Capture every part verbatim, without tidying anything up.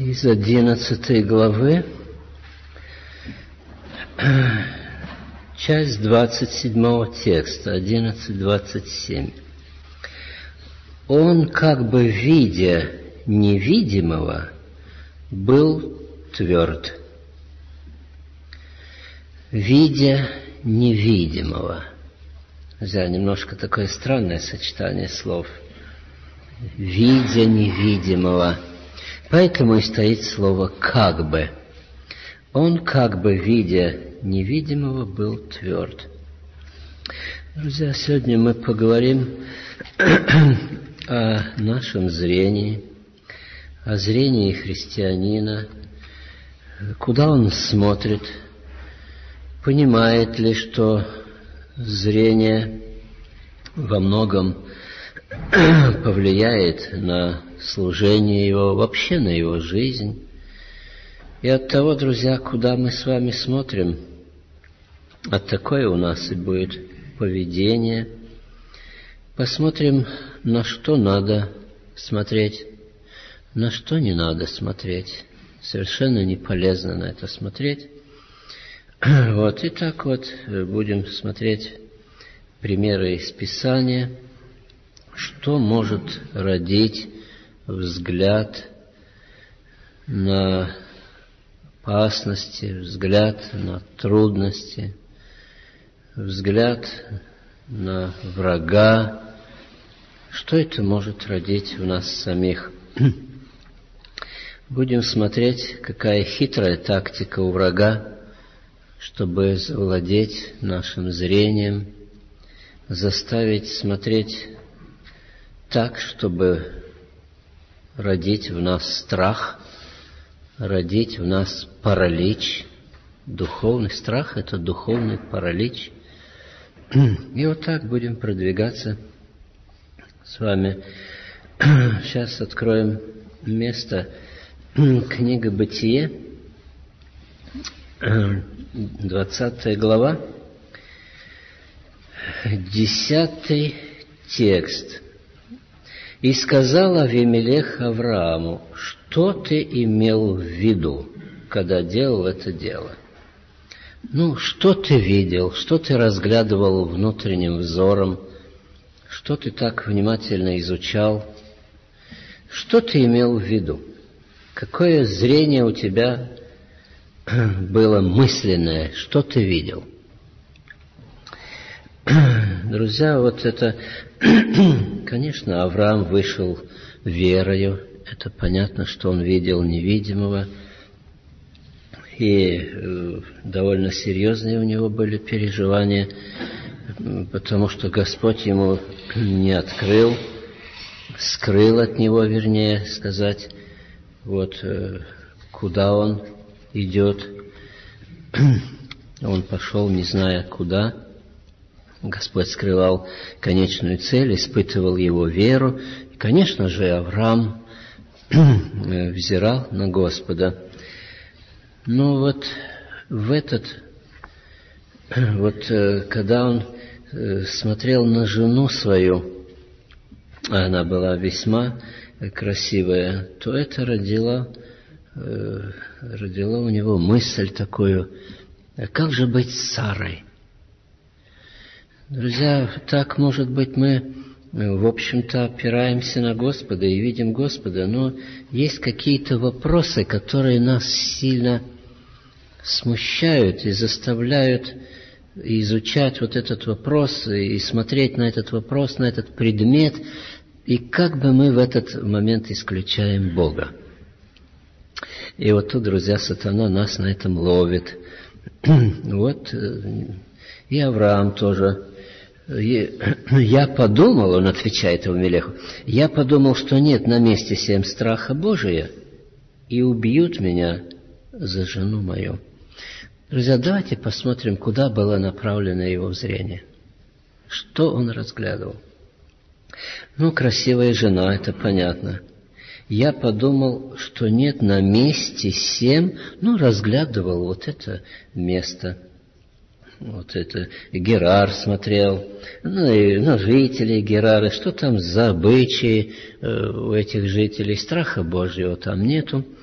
Из одиннадцатой главы, часть двадцать седьмого текста, одиннадцать двадцать семь. Он, как бы видя невидимого, был тверд. Видя невидимого. Друзья, немножко такое странное сочетание слов. Видя невидимого. Поэтому и стоит слово «как бы». Он, как бы видя невидимого, был тверд. Друзья, сегодня мы поговорим о нашем зрении, о зрении христианина, куда он смотрит, понимает ли, что зрение во многом повлияет на служение его, вообще на его жизнь. И от того, друзья, куда мы с вами смотрим, от такое у нас и будет поведение. Посмотрим, на что надо смотреть, на что не надо смотреть. Совершенно не полезно на это смотреть. Вот, и так вот будем смотреть примеры из Писания, что может родить взгляд на опасности, взгляд на трудности, взгляд на врага. Что это может родить в нас самих? Будем смотреть, какая хитрая тактика у врага, чтобы завладеть нашим зрением, заставить смотреть так, чтобы родить в нас страх, родить в нас паралич. Духовный страх – это духовный паралич. И вот так будем продвигаться с вами. Сейчас откроем место. Книга Бытие, двадцатая глава, десятый текст. «И сказал Авимелех Аврааму: что ты имел в виду, когда делал это дело?» Ну, что ты видел, что ты разглядывал внутренним взором, что ты так внимательно изучал, что ты имел в виду? Какое зрение у тебя было мысленное, что ты видел? Друзья, вот это, конечно, Авраам вышел верою, это понятно, что он видел невидимого, и э, довольно серьезные у него были переживания, потому что Господь ему не открыл, скрыл от него, вернее сказать, вот э, куда он идет. Он пошел, не зная куда. Господь скрывал конечную цель, испытывал его веру. И, конечно же, Авраам взирал на Господа. Но вот в этот, вот когда он смотрел на жену свою, а она была весьма красивая, то это родило, родило у него мысль такую: как же быть с Сарой? Друзья, так, может быть, мы, в общем-то, опираемся на Господа и видим Господа, но есть какие-то вопросы, которые нас сильно смущают и заставляют изучать вот этот вопрос и смотреть на этот вопрос, на этот предмет, и как бы мы в этот момент исключаем Бога. И вот тут, друзья, сатана нас на этом ловит. Вот и Авраам тоже. Я подумал, он отвечает Авимелеху, я подумал, что нет на месте сем страха Божия, и убьют меня за жену мою. Друзья, давайте посмотрим, куда было направлено его зрение. Что он разглядывал? Ну, красивая жена, это понятно. Я подумал, что нет на месте сем, ну, разглядывал вот это место. Вот это Герар смотрел, ну и ну, жители Герары, что там за обычаи э, у этих жителей, страха Божьего там нету.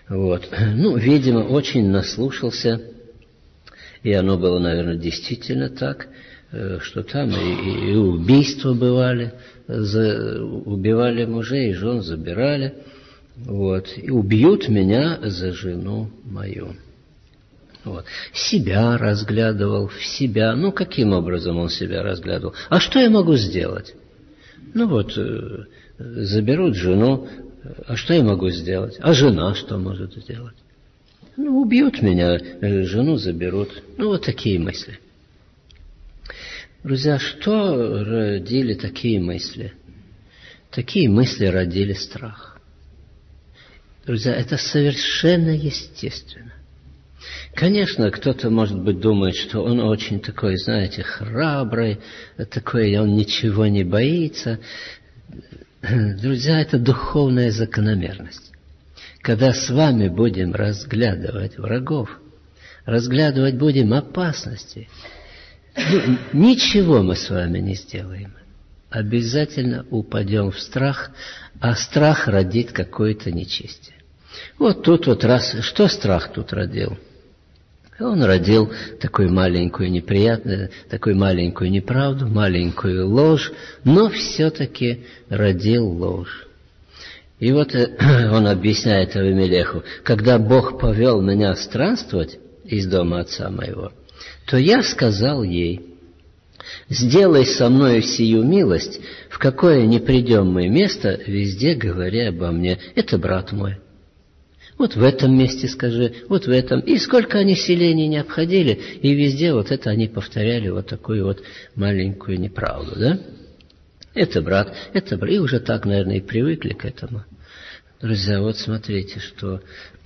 Вот. Ну, видимо, очень наслушался, и оно было, наверное, действительно так, что там и, и убийства бывали, за, убивали мужей и жен, забирали, вот, и убьют меня за жену мою. Вот. Себя разглядывал, в себя. Ну, каким образом он себя разглядывал? А что я могу сделать? Ну вот, заберут жену, а что я могу сделать? А жена что может сделать? Ну, убьют меня, жену заберут. Ну, вот такие мысли. Друзья, что родили такие мысли? Такие мысли родили страх. Друзья, это совершенно естественно. Конечно, кто-то, может быть, думает, что он очень такой, знаете, храбрый, такой, он ничего не боится. Друзья, это духовная закономерность. Когда с вами будем разглядывать врагов, разглядывать будем опасности, ну, ничего мы с вами не сделаем. Обязательно упадем в страх, а страх родит какое-то нечестие. Вот тут вот раз, что страх тут родил? Он родил такую маленькую неприятную, такую маленькую неправду, маленькую ложь, но все-таки родил ложь. И вот он объясняет Авимелеху: когда Бог повел меня странствовать из дома отца моего, то я сказал ей: сделай со мною сию милость, в какое не придем мы место, везде говори обо мне. Это брат мой. Вот в этом месте скажи, вот в этом. И сколько они селений не обходили, и везде вот это они повторяли, вот такую вот маленькую неправду, да? Это брат, это брат. И уже так, наверное, и привыкли к этому. Друзья, вот смотрите, что...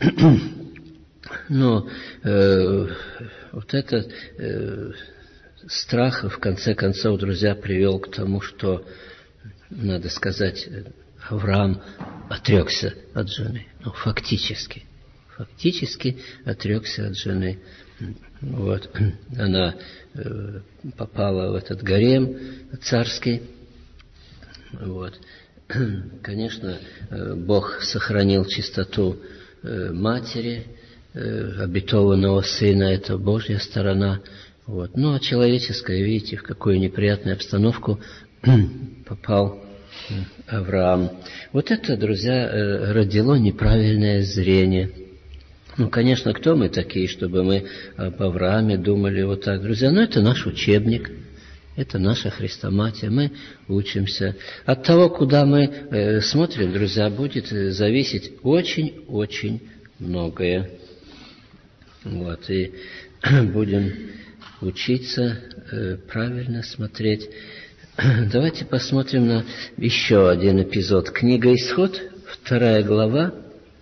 Но э, вот этот э, страх, в конце концов, друзья, привел к тому, что, надо сказать, Авраам отрекся от жены. Ну, фактически. Фактически отрекся от жены. Вот. Она э, попала в этот гарем царский. Вот. Конечно, Бог сохранил чистоту э, матери, э, обетованного сына, это Божья сторона. Вот. Ну, а человеческая, видите, в какую неприятную обстановку попал Авраам. Вот это, друзья, родило неправильное зрение. Ну, конечно, кто мы такие, чтобы мы об Аврааме думали вот так, друзья? Ну, это наш учебник, это наша хрестоматия, мы учимся. От того, куда мы э, смотрим, друзья, будет зависеть очень-очень многое. Вот, и будем учиться э, правильно смотреть. Давайте посмотрим на еще один эпизод. Книга Исход, вторая глава,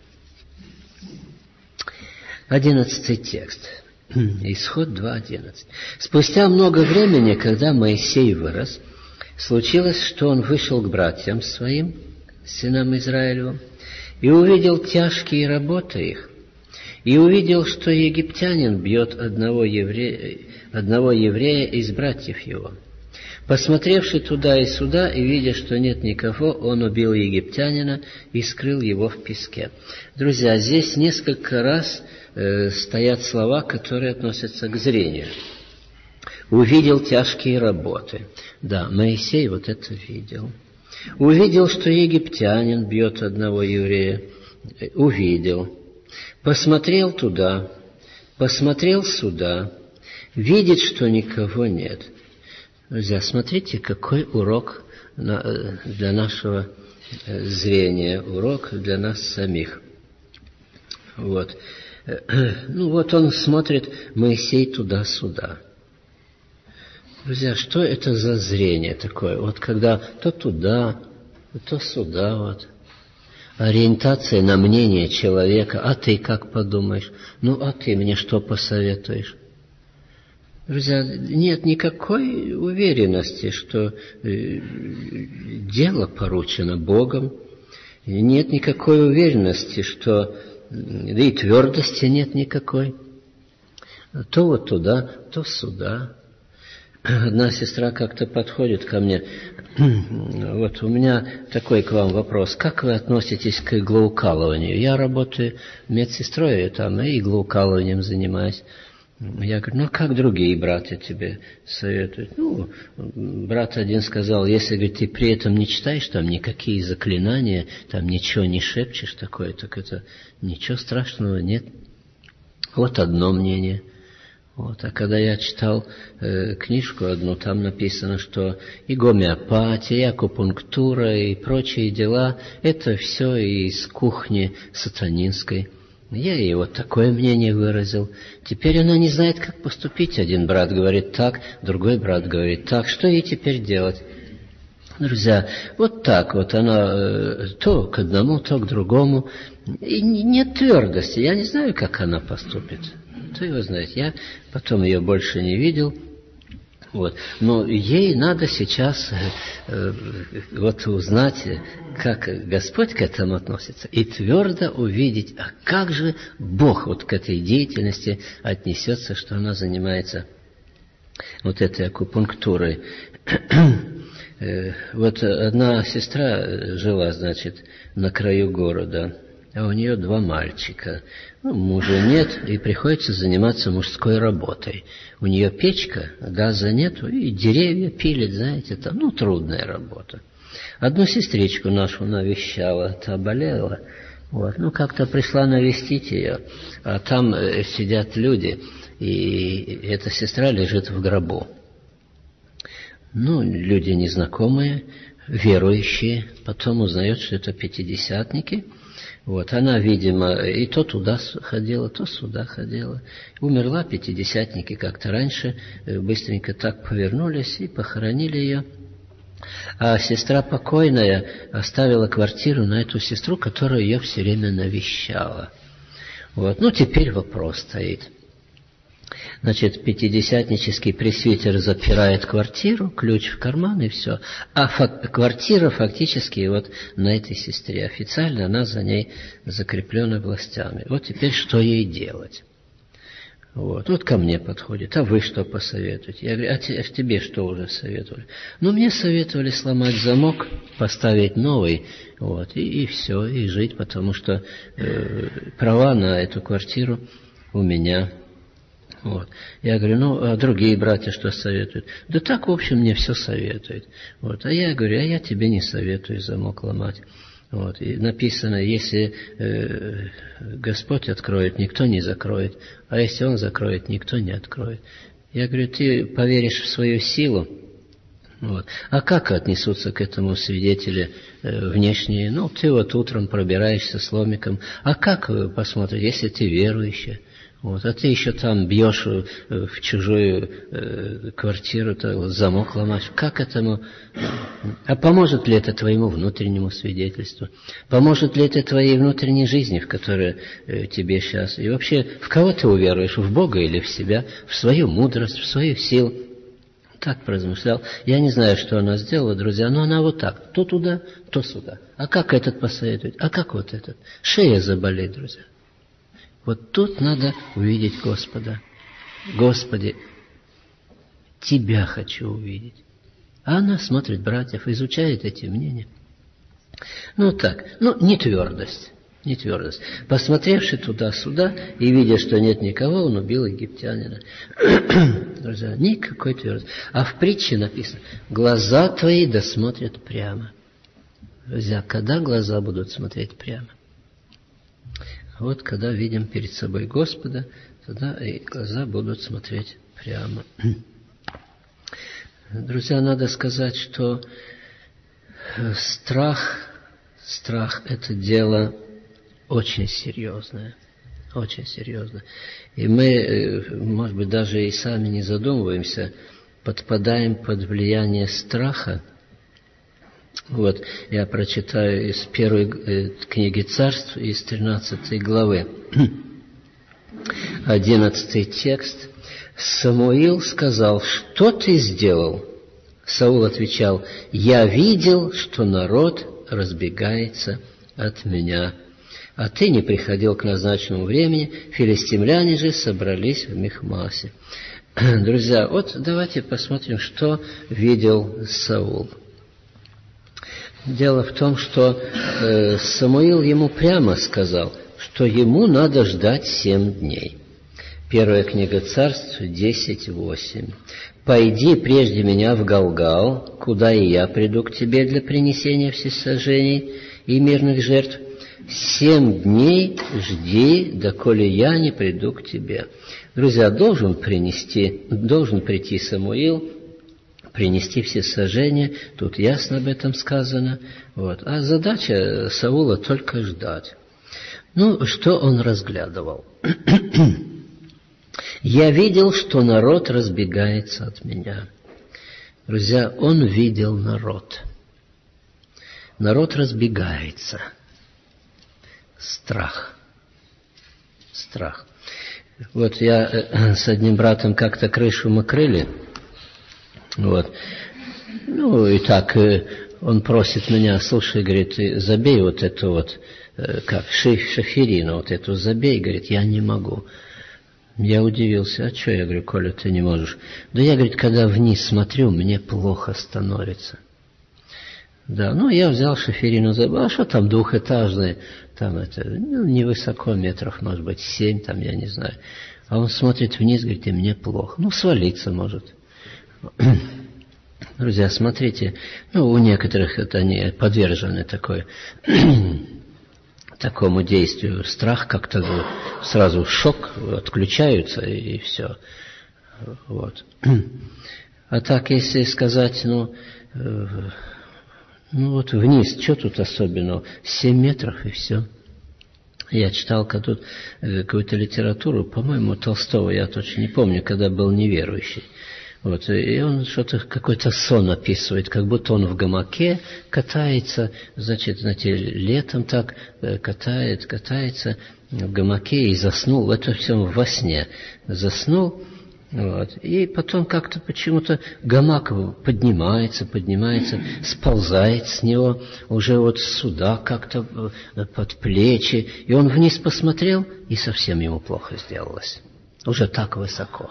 одиннадцатый текст. Исход два одиннадцать. Спустя много времени, когда Моисей вырос, случилось, что он вышел к братьям своим, сынам Израилевым, и увидел тяжкие работы их, и увидел, что египтянин бьет одного еврея, одного еврея из братьев его. Посмотревши туда и сюда, и видя, что нет никого, он убил египтянина и скрыл его в песке. Друзья, здесь несколько раз э, стоят слова, которые относятся к зрению. Увидел тяжкие работы. Да, Моисей вот это видел. Увидел, что египтянин бьет одного еврея. Увидел. Посмотрел туда, посмотрел сюда, видит, что никого нет. Друзья, смотрите, какой урок для нашего зрения, урок для нас самих. Вот. Ну вот он смотрит, Моисей туда-сюда. Друзья, что это за зрение такое? Вот когда то туда, то сюда, вот. Ориентация на мнение человека. А ты как подумаешь? Ну, а ты мне что посоветуешь? Друзья, нет никакой уверенности, что э, дело поручено Богом. Нет никакой уверенности, что... Да и твердости нет никакой. То вот туда, то сюда. одна сестра как-то подходит ко мне. Вот у меня такой к вам вопрос. Как вы относитесь к иглоукалыванию? Я работаю медсестрой, и там и иглоукалыванием занимаюсь. Я говорю, ну как другие братья тебе советуют? Ну, брат один сказал, если, говорит, ты при этом не читаешь там никакие заклинания, там ничего не шепчешь такое, так это ничего страшного нет. Вот одно мнение. Вот. А когда я читал э, книжку одну, там написано, что и гомеопатия, и акупунктура, и прочие дела, это все из кухни сатанинской. Я ей вот такое мнение выразил. Теперь она не знает, как поступить. Один брат говорит так, другой брат говорит так. Что ей теперь делать? Друзья, вот так вот она э, то к одному, то к другому. И нет твердости. Я не знаю, как она поступит. Кто его знает. Я потом ее больше не видел. Вот. Но ей надо сейчас э, вот узнать, как Господь к этому относится, и твердо увидеть, а как же Бог вот к этой деятельности отнесется, что она занимается вот этой акупунктурой. э, вот одна сестра жила, значит, на краю города, а у нее два мальчика. Ну, мужа нет, и приходится заниматься мужской работой. У нее печка, газа нету, и деревья пилит, знаете, там, ну, трудная работа. Одну сестричку нашу навещала, та болела, вот, ну, как-то пришла навестить ее, а там э, сидят люди, и эта сестра лежит в гробу. Ну, люди незнакомые, верующие, потом узнают, что это пятидесятники. Вот, она, видимо, и то туда ходила, то сюда ходила. Умерла, пятидесятники как-то раньше, быстренько так повернулись и похоронили ее. А сестра покойная оставила квартиру на эту сестру, которая ее все время навещала. Вот, ну, теперь вопрос стоит. Значит, пятидесятнический пресвитер запирает квартиру, ключ в карман и все. А фак- квартира фактически вот на этой сестре. Официально она за ней закреплена властями. Вот теперь что ей делать? Вот, вот ко мне подходит. А вы что посоветуете? Я говорю, а тебе что уже советовали? Ну, мне советовали сломать замок, поставить новый, вот, и, и все, и жить, потому что э, права на эту квартиру у меня. Вот. Я говорю, ну, а другие братья что советуют? Да так, в общем, мне все советуют. Вот. А я говорю, а я тебе не советую замок ломать. Вот. И написано, если э, Господь откроет, никто не закроет. А если Он закроет, никто не откроет. Я говорю, ты поверишь в свою силу? Вот. А как отнесутся к этому свидетели э, внешние? Ну, ты вот утром пробираешься с ломиком. А как посмотреть, если ты верующий? Вот, а ты еще там бьешь в чужую э, квартиру, то замок ломаешь. Как этому? А поможет ли это твоему внутреннему свидетельству? Поможет ли это твоей внутренней жизни, в которой э, тебе сейчас? И вообще, в кого ты уверуешь? В Бога или в себя? В свою мудрость, в свою силу? Так поразмышлял. Я не знаю, что она сделала, друзья, но она вот так. То туда, то сюда. А как этот посоветует? А как вот этот? Шея заболит, друзья. Вот тут надо увидеть Господа. Господи, Тебя хочу увидеть. А она смотрит братьев, изучает эти мнения. Ну так, ну не твердость, не твердость. Посмотревши туда-сюда и видя, что нет никого, он убил египтянина. Друзья, никакой твердости. А в притче написано, глаза твои досмотрят прямо. Друзья, когда глаза будут смотреть прямо? Вот когда видим перед собой Господа, тогда и глаза будут смотреть прямо. Друзья, надо сказать, что страх, страх – это дело очень серьезное, очень серьезное. И мы, может быть, даже и сами не задумываемся, подпадаем под влияние страха. Вот, я прочитаю из первой книги Царств, из тринадцатой главы, одиннадцатый текст. Самуил сказал, что ты сделал? Саул отвечал, я видел, что народ разбегается от меня, а ты не приходил к назначенному времени, филистимляне же собрались в Михмасе. Друзья, вот давайте посмотрим, что видел Саул. Дело в том, что э, Самуил ему прямо сказал, что ему надо ждать семь дней. Первая книга Царств, десять восемь. «Пойди прежде меня в Галгал, куда и я приду к тебе для принесения всесожжений и мирных жертв. Семь дней жди, доколе я не приду к тебе». Друзья, должен принести, должен прийти Самуил, принести всесожжения, тут ясно об этом сказано. Вот. А задача Саула только ждать. Ну, что он разглядывал? «Я видел, что народ разбегается от меня». Друзья, он видел народ. Народ разбегается. Страх. Страх. Вот я с одним братом как-то крышу мы крыли. Вот. Ну, и так он просит меня, слушай, говорит, забей вот эту вот, как, шиферину, вот эту забей, говорит, я не могу. Я удивился, а что, я говорю, Коля, ты не можешь? Да я, говорит, когда вниз смотрю, мне плохо становится. Да, ну, я взял шиферину, забыл, а что там двухэтажные, там это, ну, невысоко, метров, может быть, семь, там, я не знаю. А он смотрит вниз, говорит, и мне плохо. Ну, свалиться может. Друзья, смотрите, ну, у некоторых это они подвержены такой... такому действию. Страх как-то сразу шок, отключаются и, и все. Вот. А так, если сказать, ну, э, ну вот вниз, что тут особенного? Семь метров и все. Я читал тут какую-то литературу, по-моему, Толстого, я точно не помню, когда был неверующий. Вот, и он что-то, какой-то сон описывает, как будто он в гамаке катается, значит, знаете, летом так катает, катается в гамаке и заснул. Это все во сне. Заснул, вот, и потом как-то почему-то гамак поднимается, поднимается, сползает с него уже вот сюда как-то под плечи. И он вниз посмотрел, и совсем ему плохо сделалось. Уже так высоко.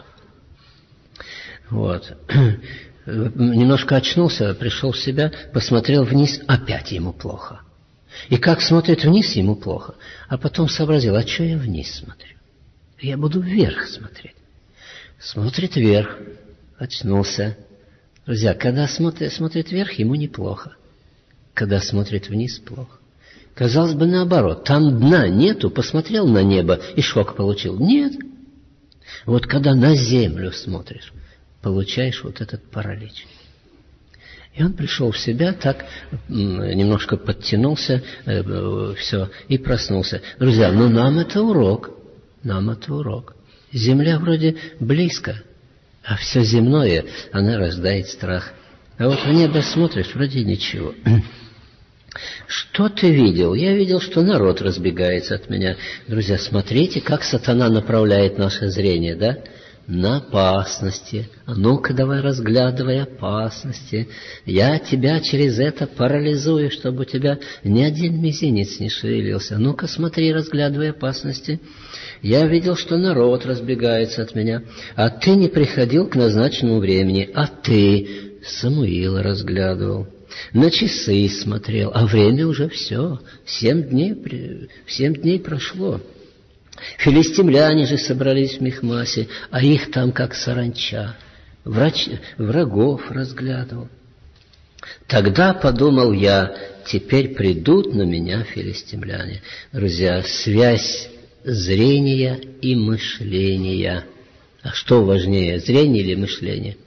Вот. Немножко очнулся, пришел в себя, посмотрел вниз, опять ему плохо. И как смотрит вниз, ему плохо. А потом сообразил, а что я вниз смотрю? Я буду вверх смотреть. Смотрит вверх, очнулся. Друзья, когда смотрит, смотрит вверх, ему неплохо. Когда смотрит вниз, плохо. Казалось бы, наоборот. Там дна нету, посмотрел на небо и шок получил. Нет. Вот когда на землю смотришь, получаешь вот этот паралич. И он пришел в себя, так немножко подтянулся, э, все, и проснулся. Друзья, ну нам это урок. Нам это урок. Земля вроде близко, а все земное, она рождает страх. А вот в небо смотришь, вроде ничего. Что ты видел? Я видел, что народ разбегается от меня. Друзья, смотрите, как сатана направляет наше зрение, да? На опасности. А ну-ка давай разглядывай опасности. Я тебя через это парализую, чтобы у тебя ни один мизинец не шевелился. Ну-ка смотри, разглядывай опасности. Я видел, что народ разбегается от меня, а ты не приходил к назначенному времени, а ты Самуила разглядывал. На часы смотрел, а время уже все. Семь дней, семь дней прошло. Филистимляне же собрались в Михмасе, а их там как саранча. Врач, врагов разглядывал. Тогда подумал я, теперь придут на меня филистимляне. Друзья, связь зрения и мышления. А что важнее, зрение или мышление?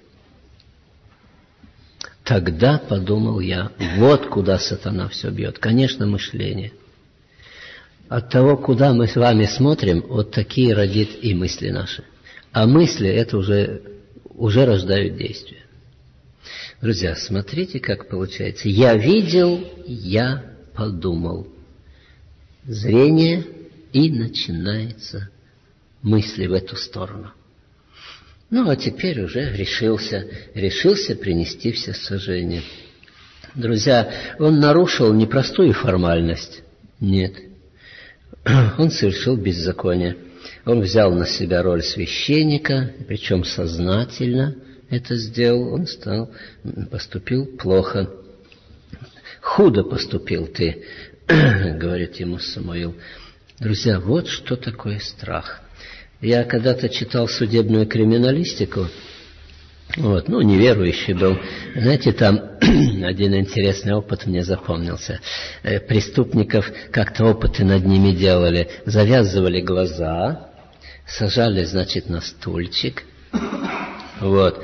Тогда подумал я, вот куда сатана все бьет. Конечно, мышление. От того, куда мы с вами смотрим, вот такие родит и мысли наши. А мысли это уже, уже рождают действия. Друзья, смотрите, как получается. Я видел, я подумал. Зрение, и начинается мысли в эту сторону. Ну, а теперь уже решился, решился принести всесожжение. Друзья, он нарушил не простую формальность. Нет. Он совершил беззаконие. Он взял на себя роль священника, причем сознательно это сделал. Он стал, поступил плохо. «Худо поступил ты», говорит ему Самуил. Друзья, вот что такое страх. Я когда-то читал судебную криминалистику, вот, ну, неверующий был. Знаете, там один интересный опыт мне запомнился. Преступников как-то опыты над ними делали. Завязывали глаза, сажали, значит, на стульчик, вот,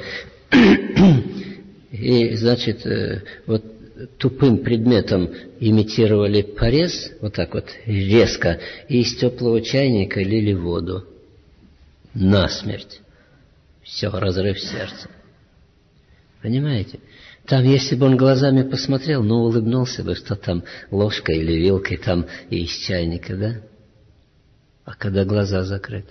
и, значит, вот тупым предметом имитировали порез, вот так вот резко, и из теплого чайника лили воду. Насмерть. Все, разрыв сердца. Понимаете? Там, если бы он глазами посмотрел, ну, улыбнулся бы, что там ложкой или вилкой там и из чайника, да? А когда глаза закрыты?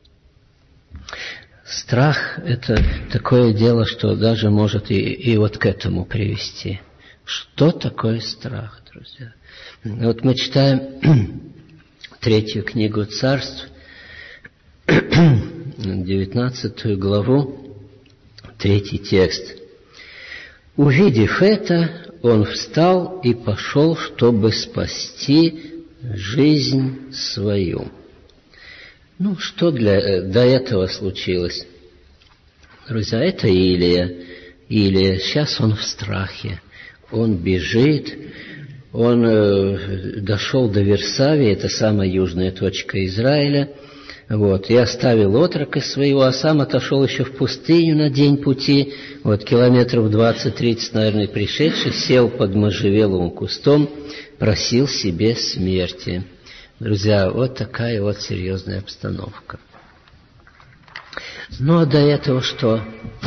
Страх – это такое дело, что даже может и, и вот к этому привести. Что такое страх, друзья? Вот мы читаем третью книгу Царств, девятнадцатую главу, третий текст. «Увидев это, он встал и пошел, чтобы спасти жизнь свою». Ну, что для, до этого случилось? Друзья, это Илия. Илия, сейчас он в страхе. Он бежит, он э, дошел до Версавии, это самая южная точка Израиля, вот, и оставил отрока своего, а сам отошел еще в пустыню на день пути, вот, километров двадцать-тридцать, наверное, пришедший, сел под можжевеловым кустом, просил себе смерти. Друзья, вот такая вот серьезная обстановка. Ну, а до этого что?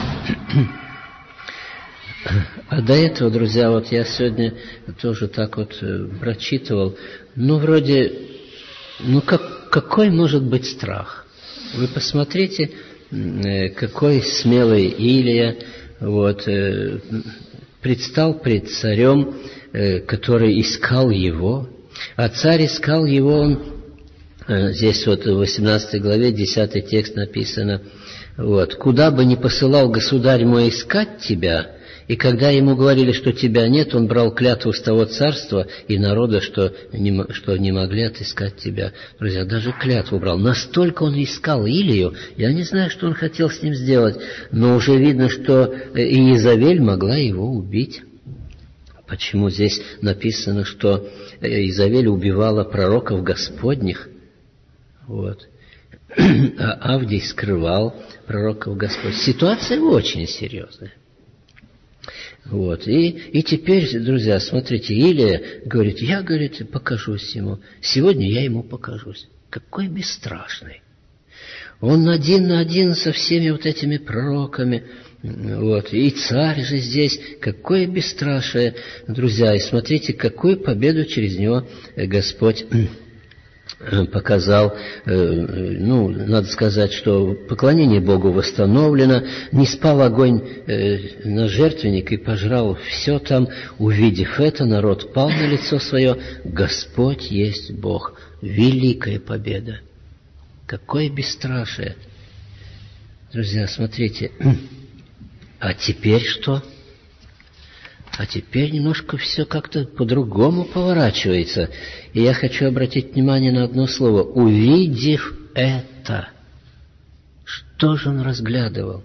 А до этого, друзья, вот я сегодня тоже так вот прочитывал, ну, вроде, ну, как, какой может быть страх? Вы посмотрите, какой смелый Илия, вот, предстал пред царем, который искал его, а царь искал его, он, здесь вот в восемнадцатой главе, десятый текст написано, вот, «Куда бы ни посылал государь мой искать тебя», и когда ему говорили, что тебя нет, он брал клятву с того царства и народа, что не, что не могли отыскать тебя. Друзья, даже клятву брал. Настолько он искал Илию, я не знаю, что он хотел с ним сделать, но уже видно, что Иезавель могла его убить. Почему здесь написано, что Иезавель убивала пророков Господних? Вот. А Авдий скрывал пророков Господних. Ситуация очень серьезная. Вот. И, и теперь, друзья, смотрите, Илия говорит, я, говорит, покажусь ему. Сегодня я ему покажусь. Какой бесстрашный. Он один на один со всеми вот этими пророками. Вот. И царь же здесь. Какое бесстрашие, друзья. И смотрите, какую победу через него Господь показал. Ну, надо сказать, что поклонение Богу восстановлено. Не спал огонь на жертвенник и пожрал все там. Увидев это, народ пал на лицо свое. Господь есть Бог. Великая победа. Какое бесстрашие. Друзья, смотрите. А теперь что? А теперь немножко все как-то по-другому поворачивается. И я хочу обратить внимание на одно слово. Увидев это. Что же он разглядывал?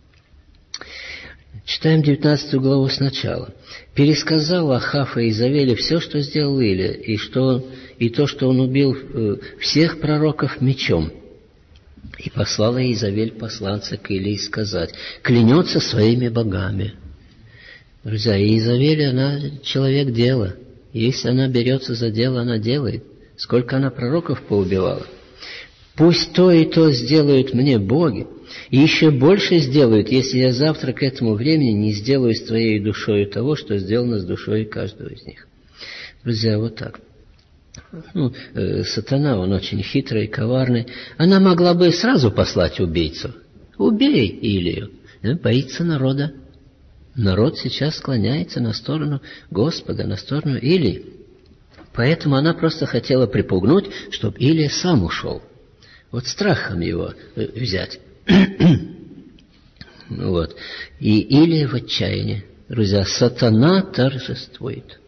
Читаем девятнадцатую главу сначала. «Пересказал Ахав и Иезавеле все, что сделал Илия, и, что он, и то, что он убил всех пророков мечом. И послала Иезавель посланца к Илии сказать, клянется своими богами». Друзья, Иезавель, она человек дела. Если она берется за дело, она делает. Сколько она пророков поубивала. Пусть то и то сделают мне боги, и еще больше сделают, если я завтра к этому времени не сделаю с твоей душою того, что сделано с душой каждого из них. Друзья, вот так. Ну, э, сатана, он очень хитрый, коварный. Она могла бы сразу послать убийцу. Убей Илию. Боится народа. Народ сейчас склоняется на сторону Господа, на сторону Илии. Поэтому она просто хотела припугнуть, чтобы Илия сам ушел. Вот страхом его взять. Вот. И, или в отчаянии. Друзья, сатана торжествует.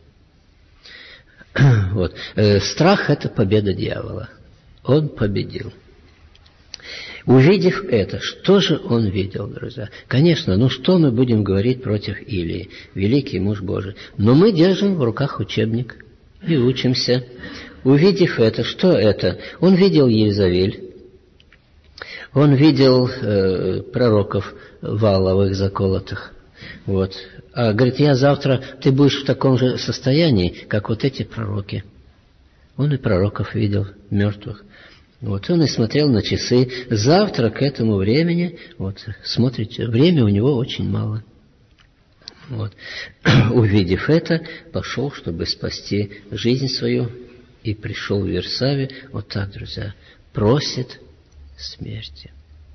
Вот. Страх – это победа дьявола. Он победил. Увидев это, что же он видел, друзья? Конечно, ну что мы будем говорить против Илии, великий муж Божий? Но мы держим в руках учебник и учимся. Увидев это, что это? Он видел Езавель, он видел э, пророков Вааловых заколотых. Вот. А говорит, я завтра, ты будешь в таком же состоянии, как вот эти пророки. Он и пророков видел, мертвых. Вот он и смотрел на часы. Завтра к этому времени, вот, смотрите, время у него очень мало. Вот. Увидев это, пошел, чтобы спасти жизнь свою, и пришел в Вирсаве. Вот так, друзья, просит смерти.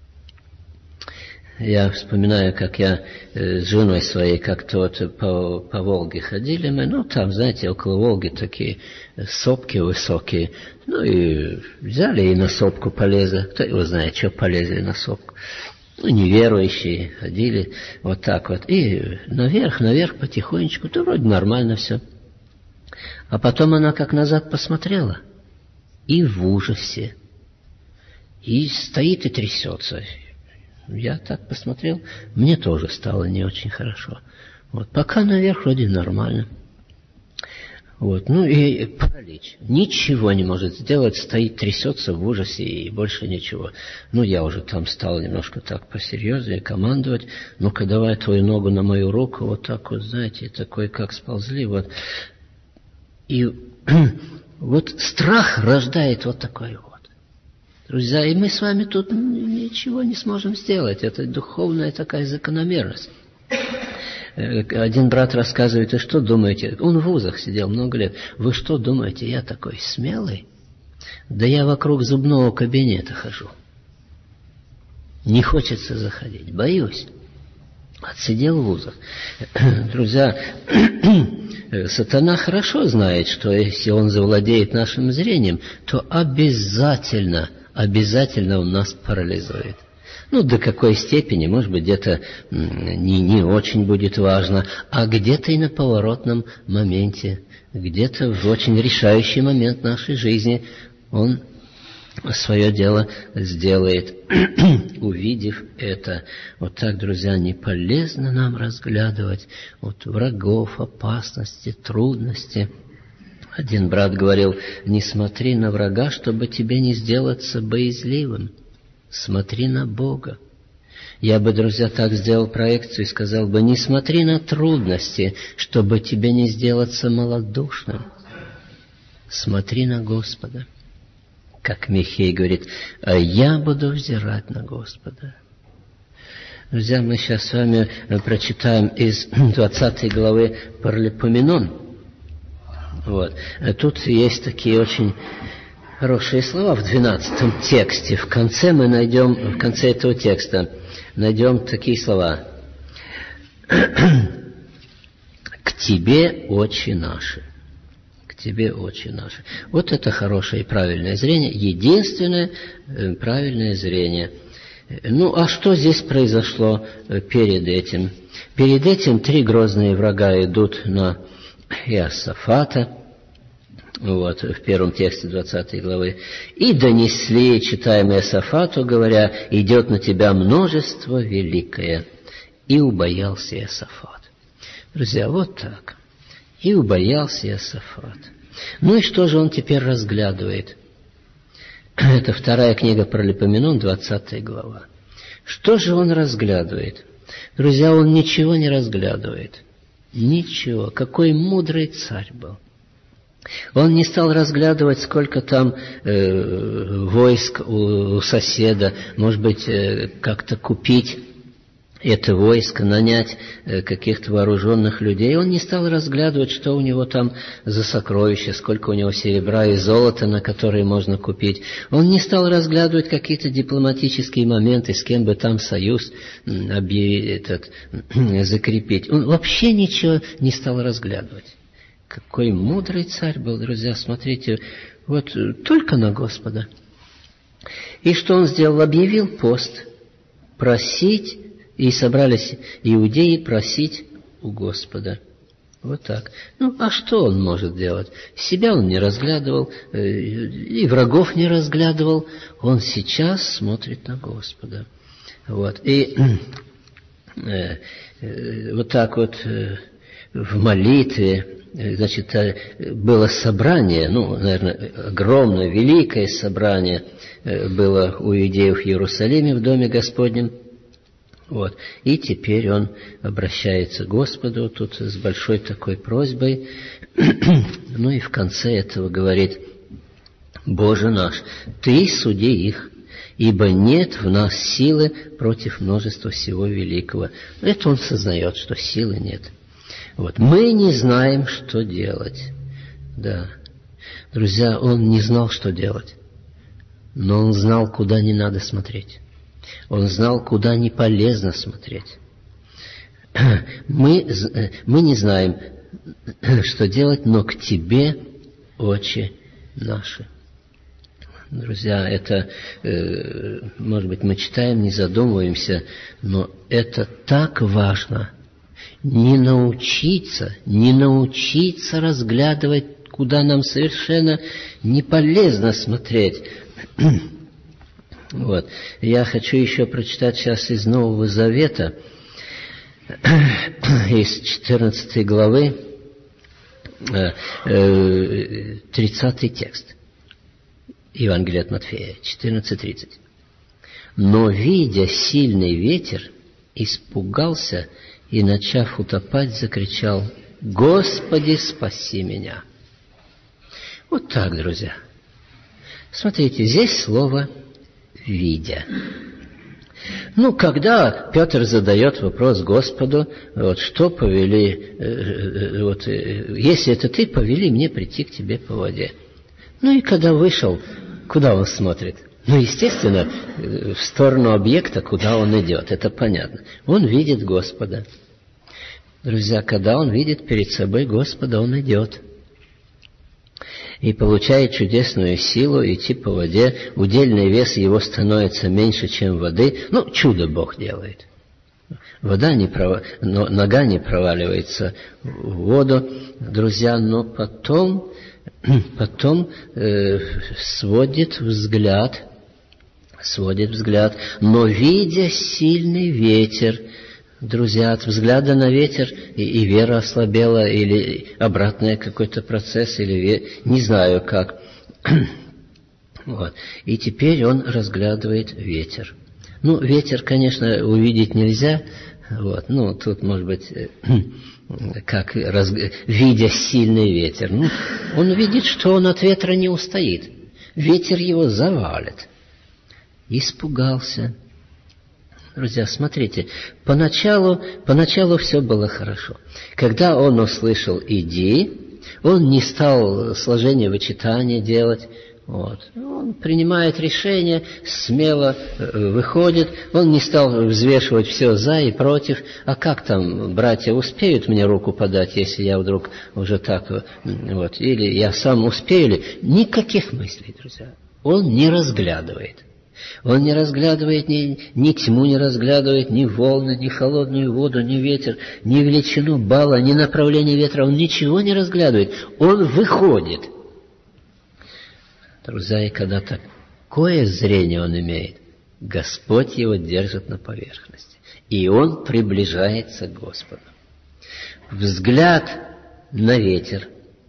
Я вспоминаю, как я э, с женой своей как-то вот по, по Волге ходили мы, ну, там, знаете, около Волги такие сопки высокие, ну, и взяли и на сопку полезли, кто его знает, что полезли на сопку, ну, неверующие ходили, вот так вот, и наверх, наверх потихонечку, то вроде нормально все. А потом она как назад посмотрела, и в ужасе, и стоит и трясется. Я так посмотрел, мне тоже стало не очень хорошо. Вот, пока наверх вроде нормально. Вот, ну и паралич. Ничего не может сделать, стоит, трясется в ужасе и больше ничего. Ну, я уже там стал немножко так посерьезнее командовать. Ну-ка, давай твою ногу на мою руку, вот так вот, знаете, такой, как сползли, вот. И вот страх рождает вот такой вот. Друзья, и мы с вами тут ничего не сможем сделать. Это духовная такая закономерность. Один брат рассказывает, вы что думаете? Он в вузах сидел много лет. Вы что думаете, я такой смелый? Да я вокруг зубного кабинета хожу. Не хочется заходить, боюсь. Отсидел в вузах. Друзья, сатана хорошо знает, что если он завладеет нашим зрением, то обязательно... обязательно он нас парализует. Ну, до какой степени, может быть, где-то не, не очень будет важно, а где-то и на поворотном моменте, где-то в очень решающий момент нашей жизни он свое дело сделает, увидев это. Вот так, друзья, не полезно нам разглядывать вот врагов, опасности, трудности. Один брат говорил, не смотри на врага, чтобы тебе не сделаться боязливым. Смотри на Бога. Я бы, друзья, так сделал проекцию и сказал бы, не смотри на трудности, чтобы тебе не сделаться малодушным. Смотри на Господа. Как Михей говорит, а я буду взирать на Господа. Друзья, мы сейчас с вами прочитаем из двадцатой главы Паралипоменон. Вот. Тут есть такие очень хорошие слова в двенадцатом тексте. В конце мы найдем, в конце этого текста найдем такие слова. «К тебе, очи наши». К тебе, очи наши. Вот это хорошее и правильное зрение. Единственное э, правильное зрение. Ну, а что здесь произошло э, перед этим? Перед этим три грозные врага идут на Иосафата, вот, в первом тексте двадцатой главы, и донесли, читаем Иосафату, говоря, идет на тебя множество великое. И убоялся Иосафат. Друзья, вот так. И убоялся Иосафат. Ну и что же он теперь разглядывает? Это вторая книга Паралипоменон, двадцатая глава. Что же он разглядывает? Друзья, он ничего не разглядывает. Ничего. Какой мудрый царь был. Он не стал разглядывать, сколько там э, войск у, у соседа, может быть, э, как-то купить это войско, нанять э, каких-то вооруженных людей. Он не стал разглядывать, что у него там за сокровища, сколько у него серебра и золота, на которые можно купить. Он не стал разглядывать какие-то дипломатические моменты, с кем бы там союз объявить, этот, закрепить. Он вообще ничего не стал разглядывать. Какой мудрый царь был, друзья, смотрите, вот только на Господа. И что он сделал? Объявил пост. Просить, и собрались иудеи просить у Господа. Вот так. Ну, а что он может делать? Себя он не разглядывал, и врагов не разглядывал. Он сейчас смотрит на Господа. Вот. И э, э, вот так вот э, в молитве, значит, было собрание, ну, наверное, огромное, великое собрание было у иудеев в Иерусалиме в Доме Господнем. Вот. И теперь он обращается к Господу тут с большой такой просьбой. Ну и в конце этого говорит: «Боже наш, Ты суди их, ибо нет в нас силы против множества всего великого». Это он сознает, что силы нет. Вот. Мы не знаем, что делать. Да. Друзья, он не знал, что делать. Но он знал, куда не надо смотреть. Он знал, куда не полезно смотреть. Мы, мы не знаем, что делать, но к Тебе очи наши. Друзья, это, может быть, мы читаем, не задумываемся, но это так важно. Не научиться, не научиться разглядывать, куда нам совершенно не полезно смотреть. Вот. Я хочу еще прочитать сейчас из Нового Завета, из четырнадцатой главы, тридцатый текст. Евангелие от Матфея, четырнадцать тридцать. «Но, видя сильный ветер, испугался и, начав утопать, закричал: Господи, спаси меня!» Вот так, друзья. Смотрите, здесь слово «видя». Ну, когда Петр задает вопрос Господу, вот, что повели, вот, если это Ты, повели мне прийти к Тебе по воде. Ну и когда вышел, куда он смотрит? Ну, естественно, в сторону объекта, куда он идет, это понятно. Он видит Господа. Друзья, когда он видит перед собой Господа, он идет. И получает чудесную силу идти по воде. Удельный вес его становится меньше, чем воды. Ну, чудо Бог делает. Вода не пров... но нога не проваливается в воду, друзья, но потом, потом э, сводит взгляд, сводит взгляд, но видя сильный ветер, друзья, от взгляда на ветер и, и вера ослабела, или обратный какой-то процесс, или ве... не знаю как. Вот. И теперь он разглядывает ветер. Ну, ветер, конечно, увидеть нельзя. Вот. Ну, тут, может быть, как раз... видя сильный ветер. Ну, он видит, что он от ветра не устоит. Ветер его завалит. Испугался. Друзья, смотрите, поначалу, поначалу все было хорошо. Когда он услышал «иди», он не стал сложение вычитания делать. Вот. Он принимает решение, смело выходит. Он не стал взвешивать все за и против. А как там братья успеют мне руку подать, если я вдруг уже так вот, или я сам успею ли? Никаких мыслей, друзья. Он не разглядывает. Он не разглядывает ни, ни тьму, не разглядывает ни волны, ни холодную воду, ни ветер, ни величину бала, ни направление ветра. Он ничего не разглядывает. Он выходит. Друзья, и когда такое зрение он имеет, Господь его держит на поверхности. И он приближается к Господу. Взгляд на ветер.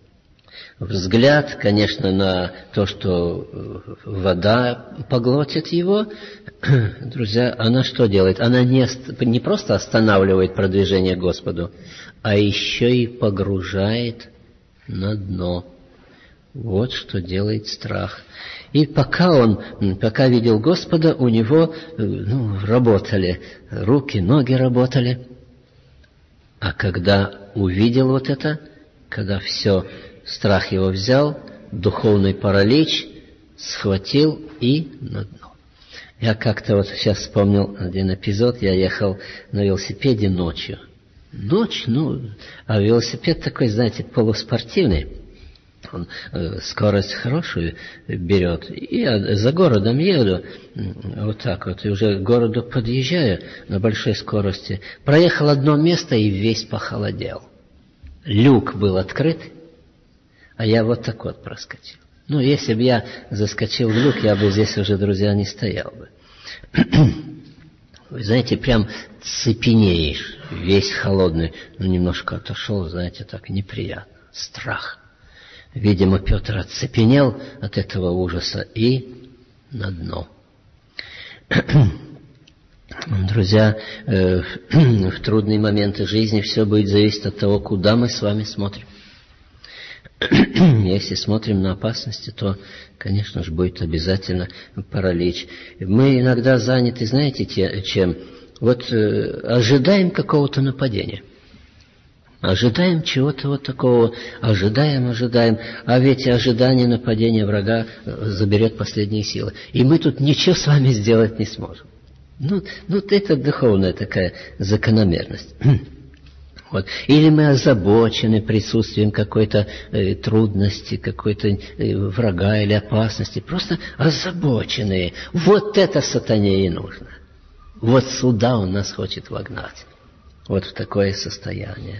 Взгляд, конечно, на то, что вода поглотит его, друзья, она что делает? Она не, не просто останавливает продвижение к Господу, а еще и погружает на дно. Вот что делает страх. И пока он, пока видел Господа, у него ну, работали руки, ноги работали. А когда увидел вот это, когда все... страх его взял, духовный паралич, схватил и на дно. Я как-то вот сейчас вспомнил один эпизод. Я ехал на велосипеде ночью. Ночь, ну, а велосипед такой, знаете, полуспортивный. Он э, скорость хорошую берет. И я за городом еду, вот так вот, и уже к городу подъезжаю на большой скорости. Проехал одно место и весь похолодел. Люк был открыт, а я вот так вот проскочил. Ну, если бы я заскочил в люк, я бы здесь уже, друзья, не стоял бы. Вы знаете, прям цепенеешь, весь холодный. Ну, немножко отошел, знаете, так неприятно. Страх. Видимо, Петр оцепенел от этого ужаса и на дно. Друзья, в трудные моменты жизни все будет зависеть от того, куда мы с вами смотрим. Если смотрим на опасности, то, конечно же, будет обязательно паралич. Мы иногда заняты, знаете, чем? Вот э, ожидаем какого-то нападения. Ожидаем чего-то вот такого. Ожидаем, ожидаем. А ведь ожидание нападения врага заберет последние силы. И мы тут ничего с вами сделать не сможем. Ну, ну это духовная такая закономерность. Вот. Или мы озабочены присутствием какой-то э, трудности, какой-то э, врага или опасности. Просто озабоченные. Вот это сатане и нужно. Вот сюда он нас хочет вогнать. Вот в такое состояние.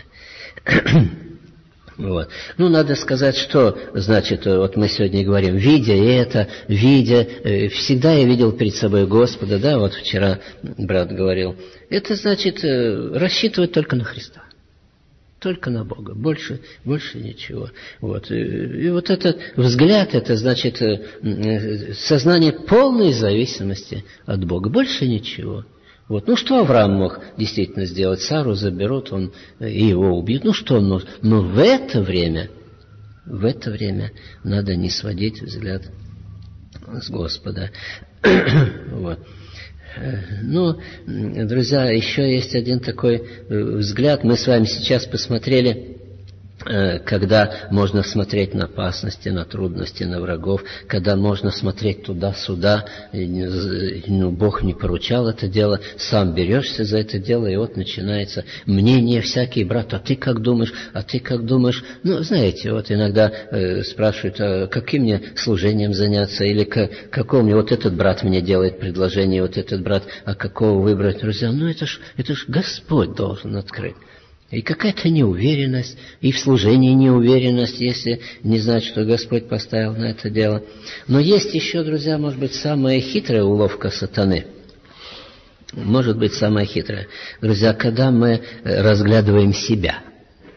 Вот. Ну, надо сказать, что, значит, вот мы сегодня говорим, видя это, видя, э, всегда я видел перед собой Господа, да, вот вчера брат говорил. Это значит э, рассчитывать только на Христа. Только на Бога, больше, больше ничего. Вот. И, и вот этот взгляд, это значит сознание полной зависимости от Бога, больше ничего. Вот. Ну, что Авраам мог действительно сделать? Сару заберут, он, и его убьют. Ну, что он может? Но в это время, в это время надо не сводить взгляд с Господа. Вот. Ну, друзья, еще есть один такой взгляд. Мы с вами сейчас посмотрели, когда можно смотреть на опасности, на трудности, на врагов, когда можно смотреть туда-сюда. Ну, Бог не поручал это дело, сам берешься за это дело, и вот начинается мнение всякий, брат, а ты как думаешь, а ты как думаешь? Ну, знаете, вот иногда э, спрашивают, а каким мне служением заняться, или к, какого мне, вот этот брат мне делает предложение, вот этот брат, а какого выбрать? Друзья, ну это ж, это ж Господь должен открыть. И какая-то неуверенность, и в служении неуверенность, если не знать, что Господь поставил на это дело. Но есть еще, друзья, может быть, самая хитрая уловка сатаны. Может быть, самая хитрая. Друзья, когда мы разглядываем себя.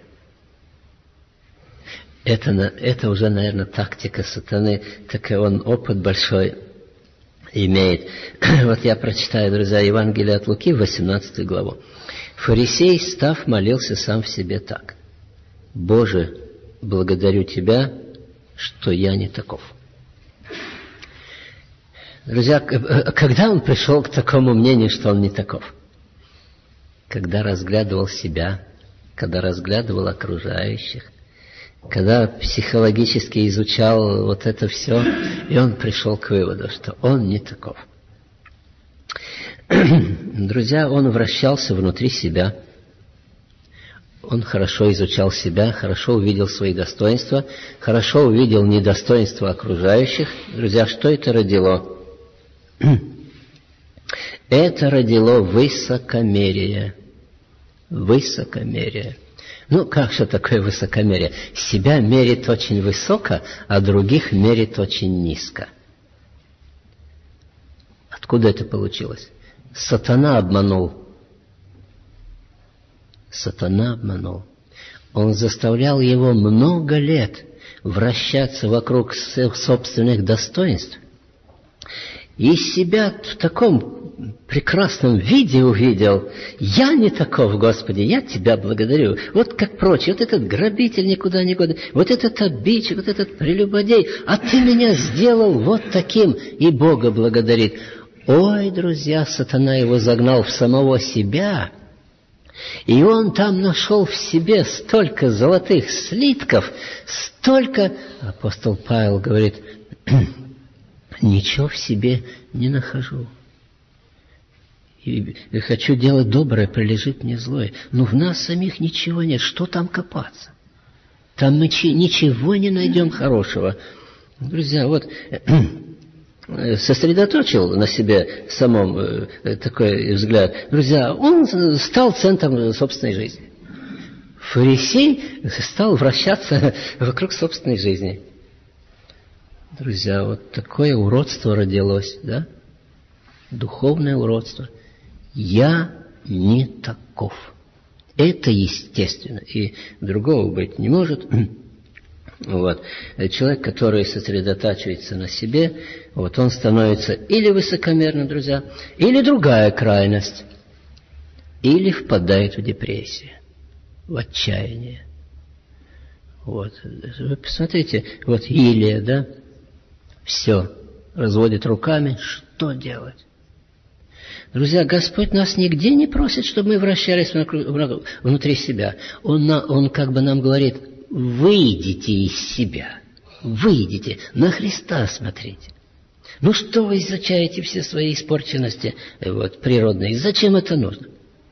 Это, это уже, наверное, тактика сатаны, так и он опыт большой имеет. Вот я прочитаю, друзья, Евангелие от Луки, восемнадцатую главу. Фарисей, став, молился сам в себе так: «Боже, благодарю Тебя, что я не таков». Друзья, когда он пришел к такому мнению, что он не таков? Когда разглядывал себя, когда разглядывал окружающих, когда психологически изучал вот это все, и он пришел к выводу, что он не таков. Друзья, он вращался внутри себя. Он хорошо изучал себя, хорошо увидел свои достоинства, хорошо увидел недостоинства окружающих. Друзья, что это родило? Это родило высокомерие. Высокомерие. Ну, как же такое высокомерие? Себя мерит очень высоко, а других мерит очень низко. Откуда это получилось? Сатана обманул. Сатана обманул. Он заставлял его много лет вращаться вокруг собственных достоинств. И себя в таком прекрасном виде увидел. Я не таков, Господи, я Тебя благодарю. Вот как прочие, вот этот грабитель никуда не годен, вот этот обидчик, вот этот прелюбодей, а Ты меня сделал вот таким, и Бога благодарит. Ой, друзья, сатана его загнал в самого себя, и он там нашел в себе столько золотых слитков, столько... Апостол Павел говорит, ничего в себе не нахожу. И хочу делать доброе, прилежит мне злое. Но в нас самих ничего нет, что там копаться? Там мы ничего не найдем хорошего. Друзья, вот сосредоточил на себе самом такой взгляд. Друзья, он стал центром собственной жизни. Фарисей стал вращаться вокруг собственной жизни. Друзья, вот такое уродство родилось, да? Духовное уродство. Я не таков. Это естественно. И другого быть не может. Вот. Человек, который сосредотачивается на себе, вот он становится или высокомерным, друзья, или другая крайность, или впадает в депрессию, в отчаяние. Вот. Вы посмотрите, вот Илия, да, все, разводит руками, что делать? Друзья, Господь нас нигде не просит, чтобы мы вращались внутри себя. Он, он как бы нам говорит: выйдите из себя, выйдите, на Христа смотрите. Ну что вы изучаете все свои испорченности вот, природные? Зачем это нужно?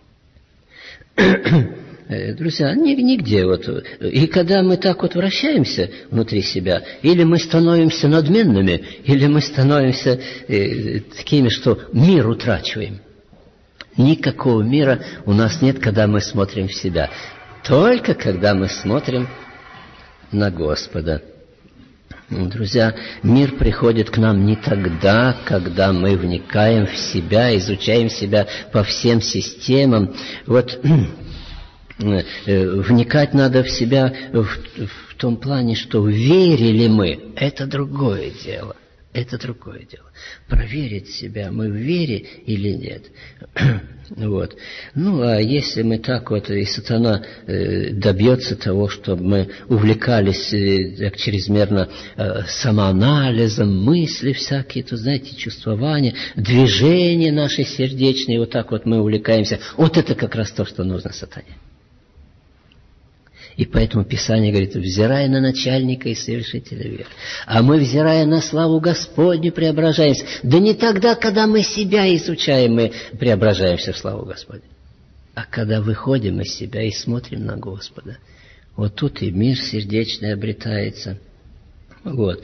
Друзья, нигде вот. И когда мы так вот вращаемся внутри себя, или мы становимся надменными, или мы становимся э, такими, что мир утрачиваем. Никакого мира у нас нет, когда мы смотрим в себя. Только когда мы смотрим на Господа. Друзья, мир приходит к нам не тогда, когда мы вникаем в себя, изучаем себя по всем системам. Вот вникать надо в себя в, в том плане, что верили мы, это другое дело. Это другое дело. Проверить себя, мы в вере или нет. Вот. Ну, а если мы так вот, и сатана э, добьется того, чтобы мы увлекались э, так чрезмерно э, самоанализом, мысли всякие, то, знаете, чувствования, движения наши сердечные, вот так вот мы увлекаемся. Вот это как раз то, что нужно сатане. И поэтому Писание говорит: взирая на начальника и совершителя веры. А мы, взирая на славу Господню, преображаемся. Да не тогда, когда мы себя изучаем, мы преображаемся в славу Господню. А когда выходим из себя и смотрим на Господа. Вот тут и мир сердечный обретается. Вот.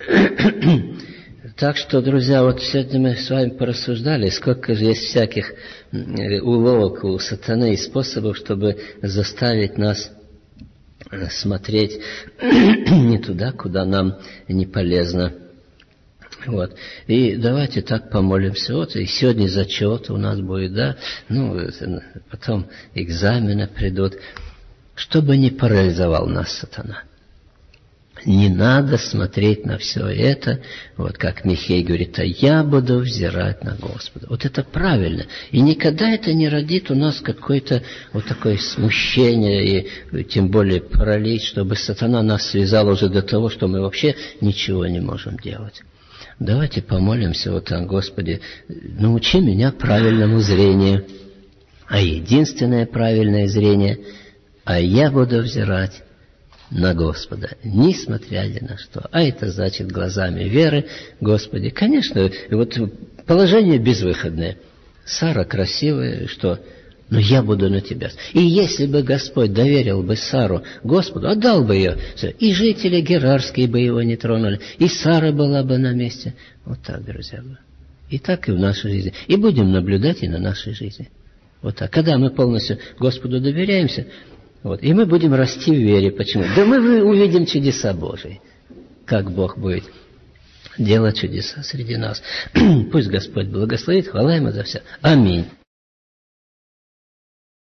Так что, друзья, вот сегодня мы с вами порассуждали, сколько же есть всяких уловок у сатаны и способов, чтобы заставить нас смотреть не туда, куда нам не полезно. Вот. И давайте так помолимся. Вот, и сегодня зачет у нас будет, да, ну, потом экзамены придут. Чтобы не парализовал нас сатана. Не надо смотреть на все это, вот как Михей говорит: а я буду взирать на Господа. Вот это правильно. И никогда это не родит у нас какое-то вот такое смущение, и тем более паралич, чтобы сатана нас связал уже до того, что мы вообще ничего не можем делать. Давайте помолимся вот о Господе: научи меня правильному зрению. А единственное правильное зрение: а я буду взирать на Господа, несмотря ни на что. А это значит глазами веры, Господи. Конечно, вот положение безвыходное. Сара красивая, что? Но я буду на тебя. И если бы Господь доверил бы Сару Господу, отдал бы ее, и жители Герарские бы его не тронули, и Сара была бы на месте. Вот так, друзья. И так и в нашей жизни. И будем наблюдать и на нашей жизни. Вот так. Когда мы полностью Господу доверяемся, вот, и мы будем расти в вере. Почему? Да мы увидим чудеса Божии. Как Бог будет делать чудеса среди нас. Пусть Господь благословит. Хвала Ему за все. Аминь.